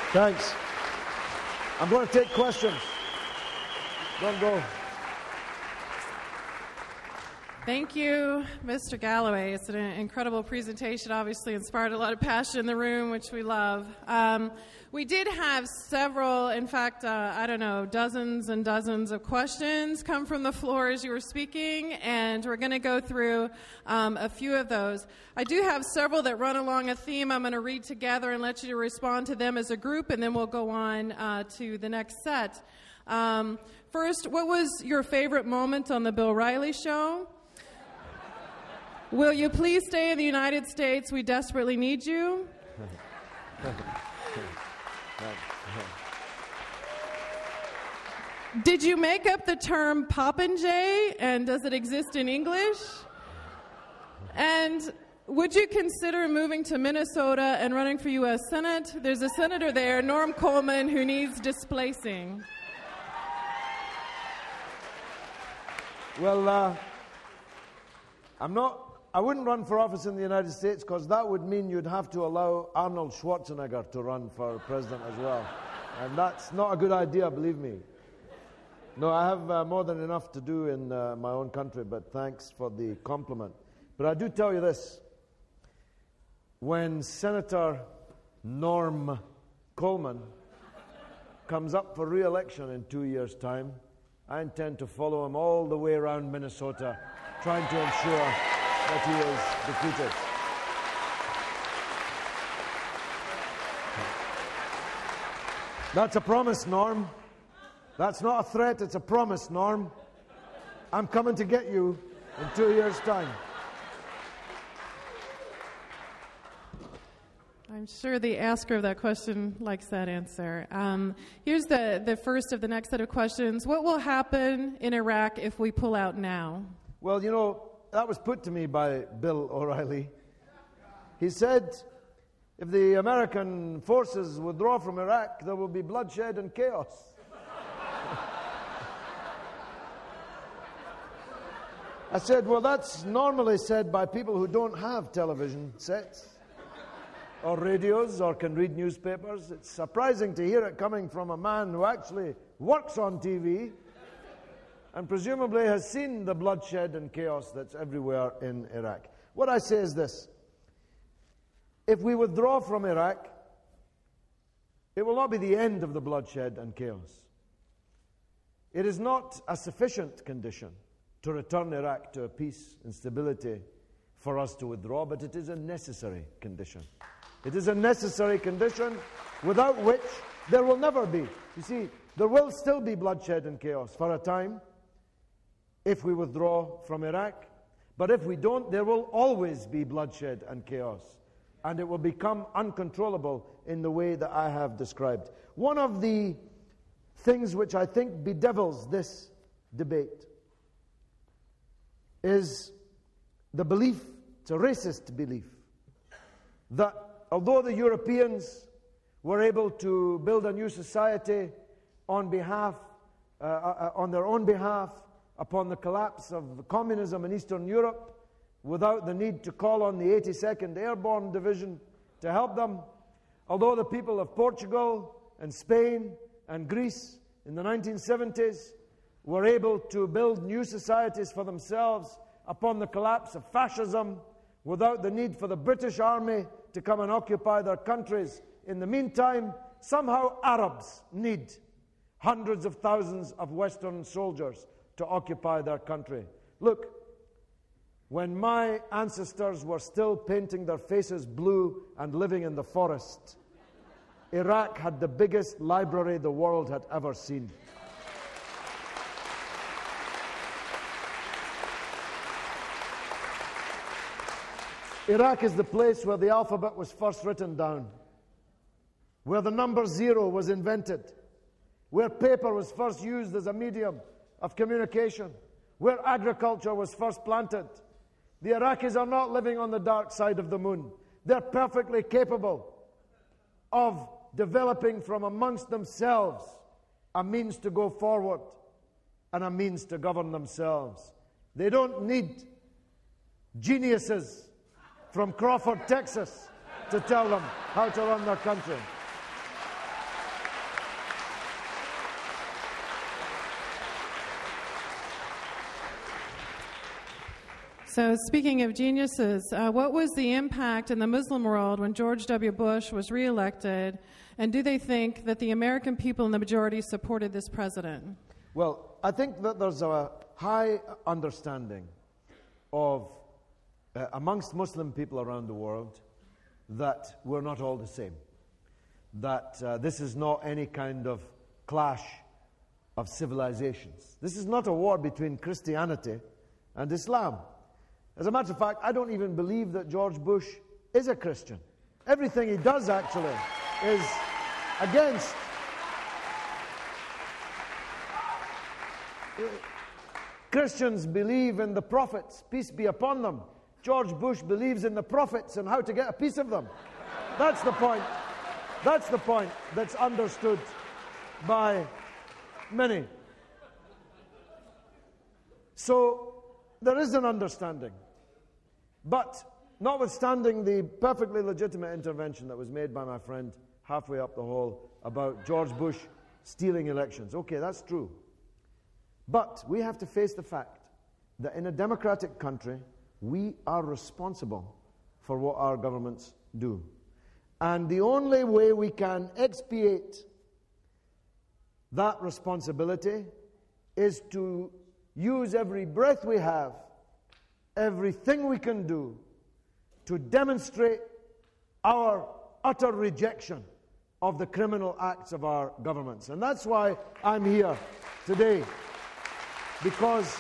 Thanks. I'm going to take questions. Don't go. Thank you, Mr. Galloway. It's an incredible presentation. Obviously inspired a lot of passion in the room, which we love. We did have several, in fact, dozens and dozens of questions come from the floor as you were speaking, and we're going to go through a few of those. I do have several that run along a theme I'm going to read together and let you respond to them as a group, and then we'll go on to the next set. First, what was your favorite moment on the Bill Riley Show? Will you please stay in the United States? We desperately need you. Did you make up the term Popinjay, and does it exist in English? And would you consider moving to Minnesota and running for U.S. Senate? There's a senator there, Norm Coleman, who needs displacing. Well, I wouldn't run for office in the United States because that would mean you'd have to allow Arnold Schwarzenegger to run for president as well. And that's not a good idea, believe me. No, I have more than enough to do in my own country, but thanks for the compliment. But I do tell you this. When Senator Norm Coleman comes up for re-election in 2 years' time, I intend to follow him all the way around Minnesota, trying to ensure that he is defeated. That's a promise, Norm. That's not a threat, it's a promise, Norm. I'm coming to get you in 2 years' time. I'm sure the asker of that question likes that answer. Here's the first of the next set of questions. What will happen in Iraq if we pull out now? Well, you know, that was put to me by Bill O'Reilly. He said, if the American forces withdraw from Iraq, there will be bloodshed and chaos. I said, well, that's normally said by people who don't have television sets or radios or can read newspapers. It's surprising to hear it coming from a man who actually works on TV and presumably has seen the bloodshed and chaos that's everywhere in Iraq. What I say is this. If we withdraw from Iraq, it will not be the end of the bloodshed and chaos. It is not a sufficient condition to return Iraq to a peace and stability for us to withdraw, but it is a necessary condition. It is a necessary condition without which there will never be. You see, there will still be bloodshed and chaos for a time if we withdraw from Iraq. But if we don't, there will always be bloodshed and chaos. And it will become uncontrollable in the way that I have described. One of the things which I think bedevils this debate is the belief, it's a racist belief, that although the Europeans were able to build a new society on their own behalf, upon the collapse of communism in Eastern Europe, without the need to call on the 82nd Airborne Division to help them, although the people of Portugal and Spain and Greece in the 1970s were able to build new societies for themselves upon the collapse of fascism, without the need for the British Army to come and occupy their countries. In the meantime, somehow Arabs need hundreds of thousands of Western soldiers to occupy their country. Look, when my ancestors were still painting their faces blue and living in the forest, Iraq had the biggest library the world had ever seen. Iraq is the place where the alphabet was first written down, where the number 0 was invented, where paper was first used as a medium of communication, where agriculture was first planted. The Iraqis are not living on the dark side of the moon. They're perfectly capable of developing from amongst themselves a means to go forward and a means to govern themselves. They don't need geniuses from Crawford, Texas, to tell them how to run their country. So, speaking of geniuses, what was the impact in the Muslim world when George W. Bush was reelected, and do they think that the American people in the majority supported this president? Well, I think that there's a high understanding of, amongst Muslim people around the world, that we're not all the same. That this is not any kind of clash of civilizations. This is not a war between Christianity and Islam. As a matter of fact, I don't even believe that George Bush is a Christian. Everything he does, actually, is against. Christians believe in the prophets, peace be upon them. George Bush believes in the prophets and how to get a piece of them. That's the point. That's the point that's understood by many. So there is an understanding. But notwithstanding the perfectly legitimate intervention that was made by my friend halfway up the hall about George Bush stealing elections, okay, that's true. But we have to face the fact that in a democratic country, we are responsible for what our governments do. And the only way we can expiate that responsibility is to use every breath we have, everything we can do, to demonstrate our utter rejection of the criminal acts of our governments. And that's why I'm here today. Because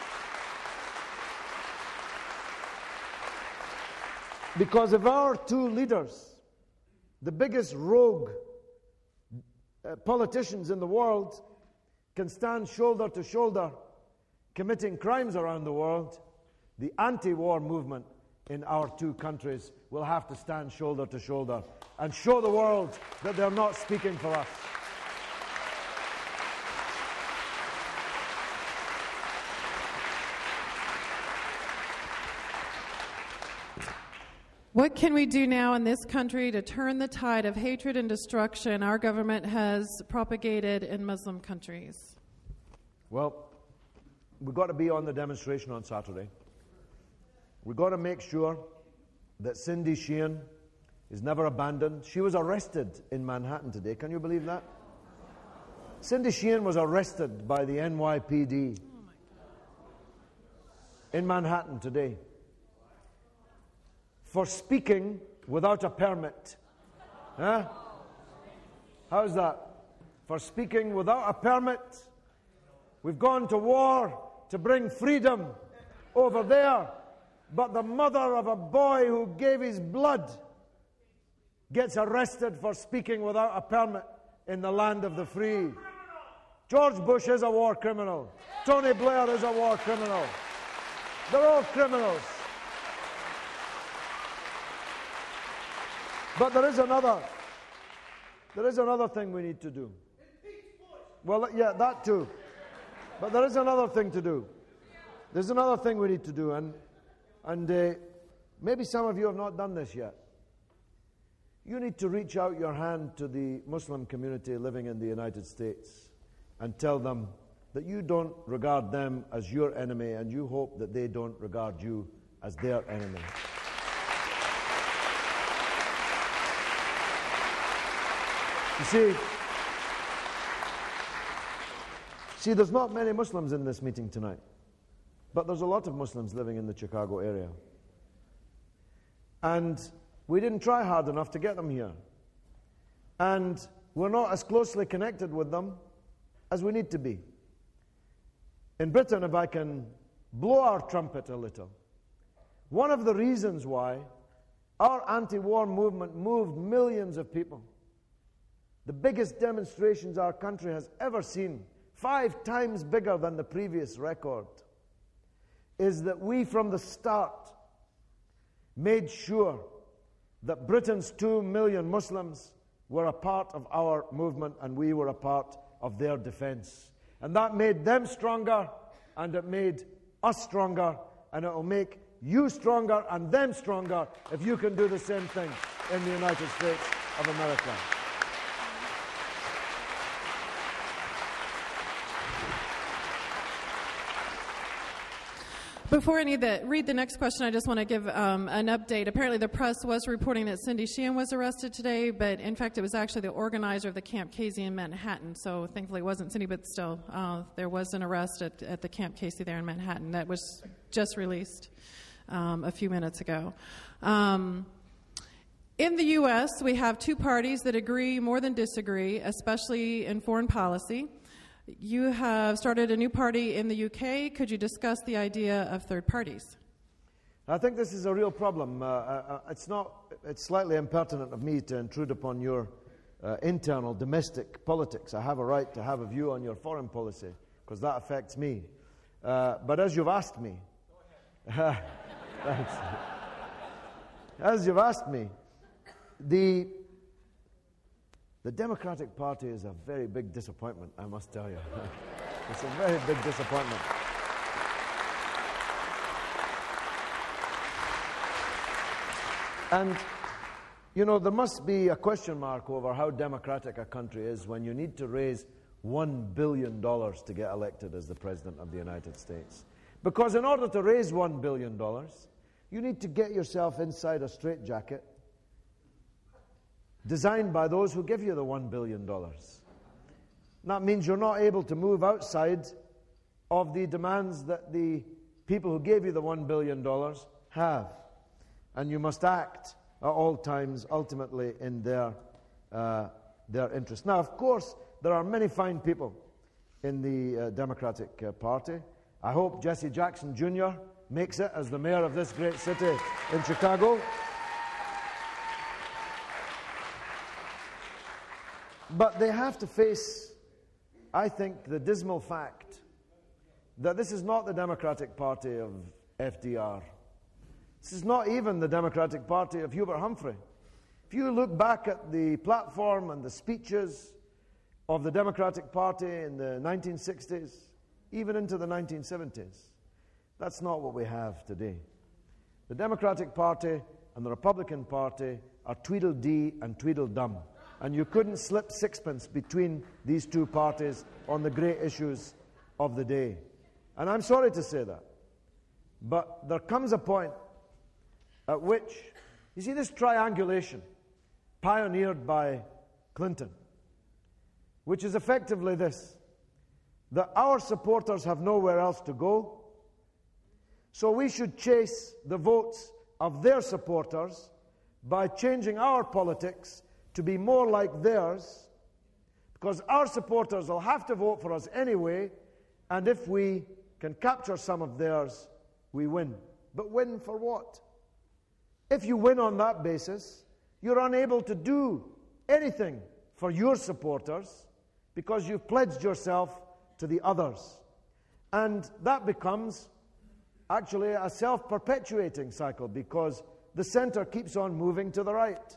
if our two leaders, the biggest rogue politicians in the world, can stand shoulder to shoulder committing crimes around the world, the anti-war movement in our two countries will have to stand shoulder to shoulder and show the world that they're not speaking for us. What can we do now in this country to turn the tide of hatred and destruction our government has propagated in Muslim countries? Well, we've got to be on the demonstration on Saturday. We've got to make sure that Cindy Sheehan is never abandoned. She was arrested in Manhattan today. Can you believe that? Cindy Sheehan was arrested by the NYPD in Manhattan today for speaking without a permit. Huh? How's that? For speaking without a permit. We've gone to war to bring freedom over there, but the mother of a boy who gave his blood gets arrested for speaking without a permit in the land of the free. George Bush is a war criminal. Tony Blair is a war criminal. They're all criminals. But there is another thing we need to do. Well, yeah, that too. But there is another thing to do. There's another thing we need to do, and maybe some of you have not done this yet. You need to reach out your hand to the Muslim community living in the United States and tell them that you don't regard them as your enemy, and you hope that they don't regard you as their enemy. You see, there's not many Muslims in this meeting tonight, but there's a lot of Muslims living in the Chicago area. And we didn't try hard enough to get them here. And we're not as closely connected with them as we need to be. In Britain, if I can blow our trumpet a little, one of the reasons why our anti-war movement moved millions of people, the biggest demonstrations our country has ever seen, 5 times bigger than the previous record, is that we from the start made sure that Britain's 2 million Muslims were a part of our movement and we were a part of their defense. And that made them stronger, and it made us stronger, and it will make you stronger and them stronger if you can do the same thing in the United States of America. Before I read the next question, I just want to give an update. Apparently, the press was reporting that Cindy Sheehan was arrested today, but in fact, it was actually the organizer of the Camp Casey in Manhattan. So thankfully, it wasn't Cindy, but still, there was an arrest at the Camp Casey there in Manhattan that was just released a few minutes ago. In the U.S., we have two parties that agree more than disagree, especially in foreign policy. You have started a new party in the UK. Could you discuss the idea of third parties? I think this is a real problem. It's slightly impertinent of me to intrude upon your internal domestic politics. I have a right to have a view on your foreign policy because that affects me. But as you've asked me, as you've asked me, the Democratic Party is a very big disappointment, I must tell you. It's a very big disappointment. And, you know, there must be a question mark over how democratic a country is when you need to raise $1 billion to get elected as the President of the United States. Because in order to raise $1 billion, you need to get yourself inside a straitjacket designed by those who give you the $1 billion. That means you're not able to move outside of the demands that the people who gave you the $1 billion have. And you must act at all times, ultimately, in their interest. Now, of course, there are many fine people in the Democratic Party. I hope Jesse Jackson Jr. makes it as the mayor of this great city in Chicago. But they have to face, I think, the dismal fact that this is not the Democratic Party of FDR. This is not even the Democratic Party of Hubert Humphrey. If you look back at the platform and the speeches of the Democratic Party in the 1960s, even into the 1970s, that's not what we have today. The Democratic Party and the Republican Party are Tweedledee and Tweedledum. And you couldn't slip sixpence between these two parties on the great issues of the day. And I'm sorry to say that. But there comes a point at which, you see, this triangulation pioneered by Clinton, which is effectively this, that our supporters have nowhere else to go, so we should chase the votes of their supporters by changing our politics to be more like theirs, because our supporters will have to vote for us anyway, and if we can capture some of theirs, we win. But win for what? If you win on that basis, you're unable to do anything for your supporters because you've pledged yourself to the others. And that becomes actually a self-perpetuating cycle because the center keeps on moving to the right.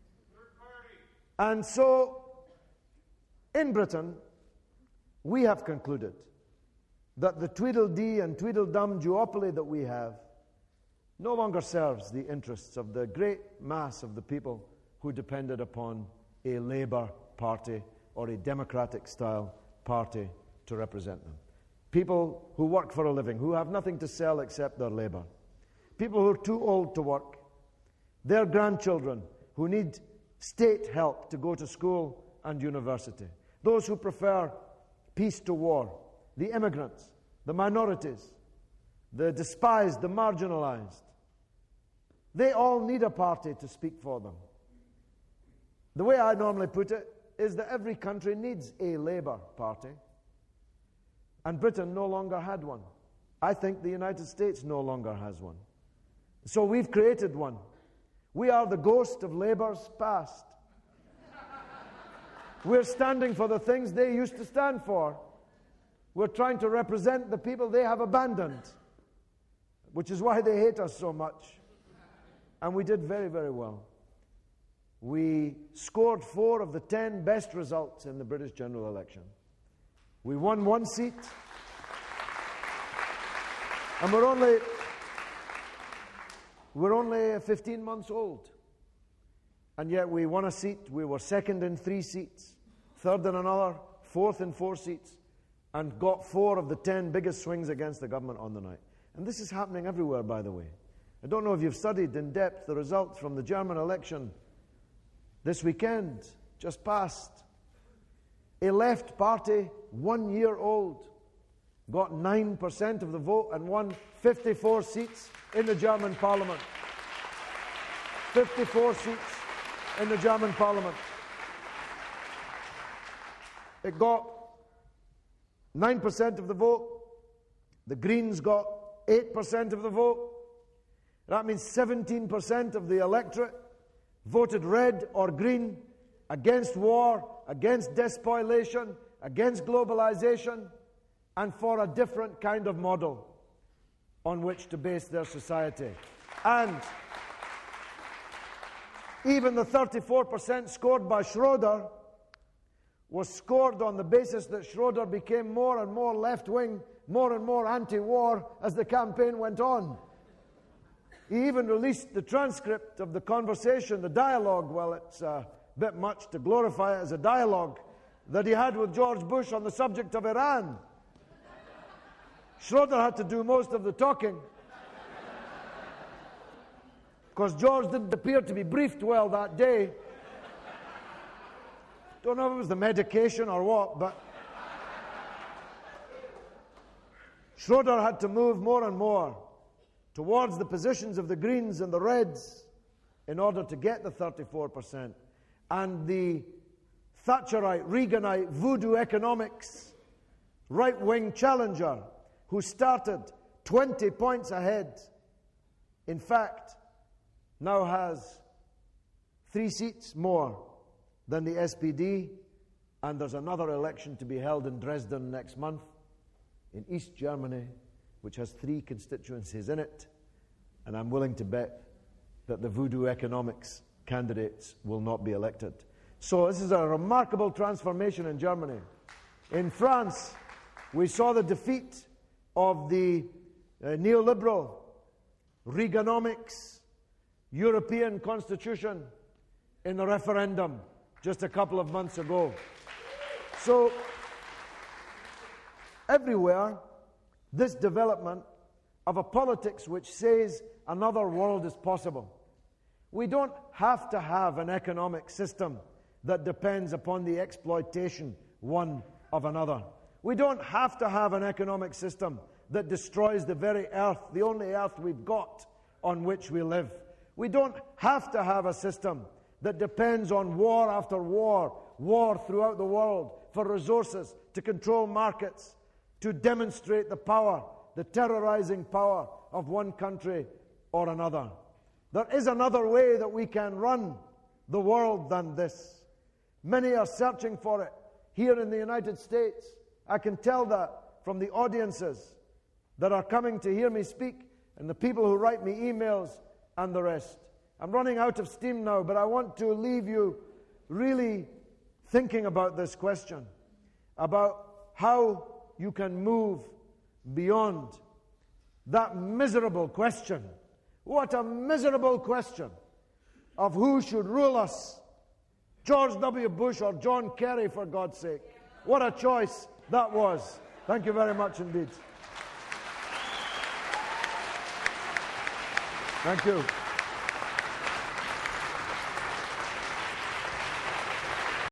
And so, in Britain, we have concluded that the Tweedledee and Tweedledum duopoly that we have no longer serves the interests of the great mass of the people who depended upon a Labour Party or a democratic-style party to represent them. People who work for a living, who have nothing to sell except their labour. People who are too old to work. Their grandchildren who need state help to go to school and university. Those who prefer peace to war. The immigrants, the minorities, the despised, the marginalized. They all need a party to speak for them. The way I normally put it is that every country needs a Labour Party, and Britain no longer had one. I think the United States no longer has one. So we've created one. We are the ghost of Labour's past. We're standing for the things they used to stand for. We're trying to represent the people they have abandoned, which is why they hate us so much. And we did very, very well. We scored 4 of the 10 best results in the British general election. We won 1 seat. And we're only 15 months old. And yet we won a seat. We were second in 3 seats, third in another, fourth in 4 seats, and got 4 of the 10 biggest swings against the government on the night. And this is happening everywhere, by the way. I don't know if you've studied in depth the results from the German election this weekend, just past. A left party, 1 year old, got 9% of the vote and won 54 seats in the German parliament. 54 seats in the German parliament. It got 9% of the vote. The Greens got 8% of the vote. That means 17% of the electorate voted red or green against war, against despoliation, against globalization, and for a different kind of model on which to base their society. And even the 34% scored by Schroeder was scored on the basis that Schroeder became more and more left-wing, more and more anti-war as the campaign went on. He even released the transcript of the conversation, the dialogue, well, it's a bit much to glorify it as a dialogue, that he had with George Bush on the subject of Iran. Schroeder had to do most of the talking because George didn't appear to be briefed well that day. Don't know if it was the medication or what, but Schroeder had to move more and more towards the positions of the Greens and the Reds in order to get the 34%. And the Thatcherite, Reaganite, voodoo economics, right-wing challenger who started 20 points ahead, in fact, now has 3 seats more than the SPD, and there's another election to be held in Dresden next month, in East Germany, which has 3 constituencies in it, and I'm willing to bet that the voodoo economics candidates will not be elected. So this is a remarkable transformation in Germany. In France, we saw the defeat of the neoliberal Reaganomics European Constitution in the referendum just a couple of months ago. So everywhere, this development of a politics which says another world is possible. We don't have to have an economic system that depends upon the exploitation one of another. We don't have to have an economic system that destroys the very earth, the only earth we've got on which we live. We don't have to have a system that depends on war after war, war throughout the world for resources, to control markets, to demonstrate the power, the terrorizing power of one country or another. There is another way that we can run the world than this. Many are searching for it. Here in the United States, I can tell that from the audiences that are coming to hear me speak and the people who write me emails and the rest. I'm running out of steam now, but I want to leave you really thinking about this question, about how you can move beyond that miserable question. What a miserable question of who should rule us, George W. Bush or John Kerry, for God's sake. What a choice that was. Thank you very much indeed. Thank you.